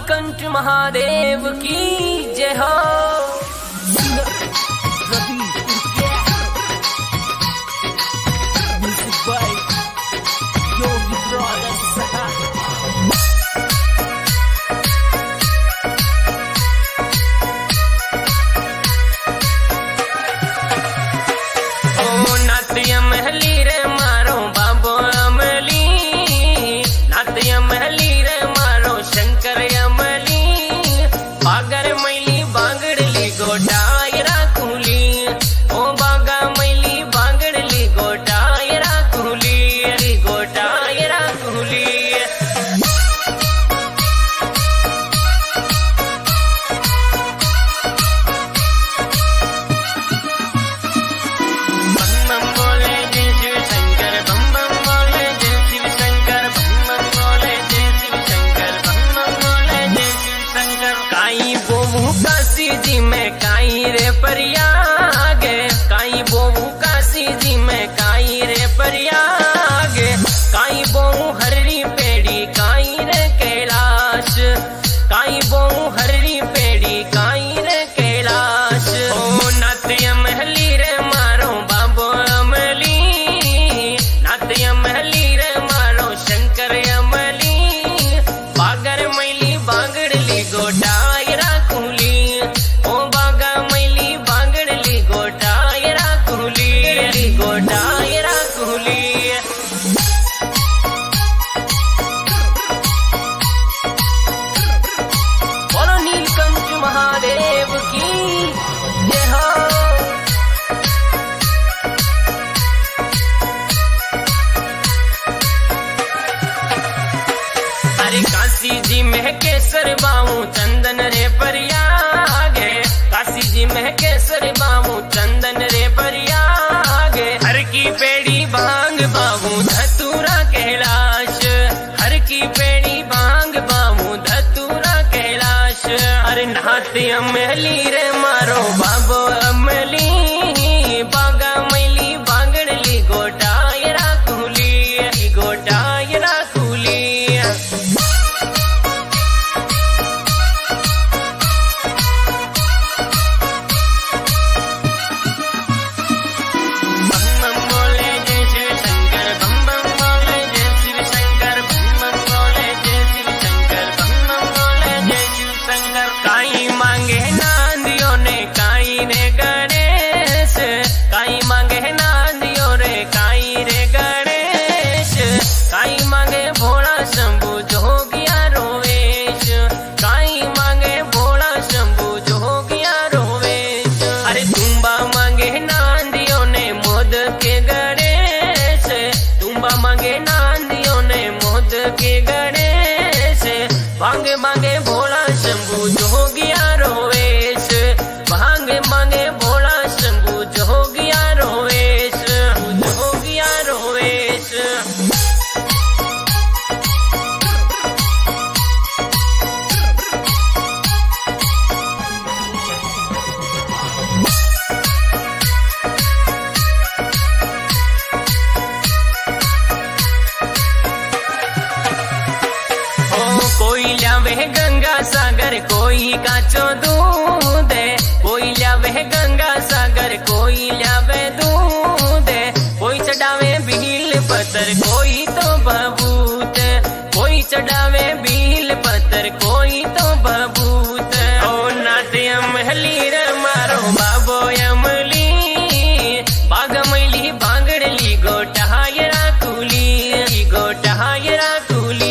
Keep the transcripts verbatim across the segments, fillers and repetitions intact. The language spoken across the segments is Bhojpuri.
नीलकंठ महादेव की जय हो। काशी जी में केसर बाऊ चंदन रे परियागे, काशी जी में केसर बाऊ चंदन रे परियागे। हर की पेड़ी भांग बाऊ धतूरा कैलाश, हर की पेड़ी भांग बाऊ धतूरा कैलाश। अरे नाते अमली रे मारो बाबो अमली, बागा मैली बांगड़ली गोटायरा कुली, गोटायरा कुली। के गणेश मांगे मांगे भोला शंभू जोगिया रोवेश, मांगे मांगे भोला शंभू जोगिया रोवेश, जोगिया रोवेश। कोई लावे गंगा सागर कोई काचो दूध, कोई लावे गंगा सागर कोई लावे दूध। कोई चढ़ावे भील पत्थर कोई तो बबूत, कोई चढ़ावे भील पत्थर कोई तो बबूत। ओ नाते अमली रे मारो बाबो अमली, बाग मैली बांगड़ली गोटायरा कुली, गोटायरा कुली।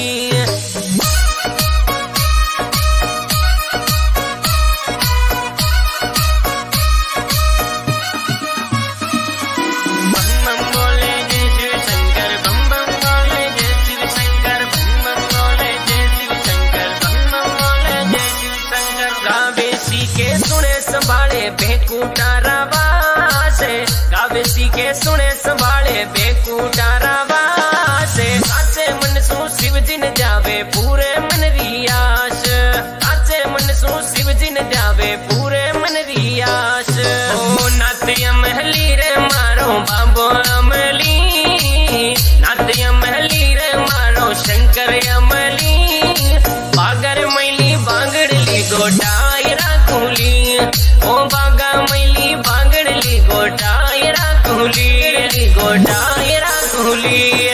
बोली।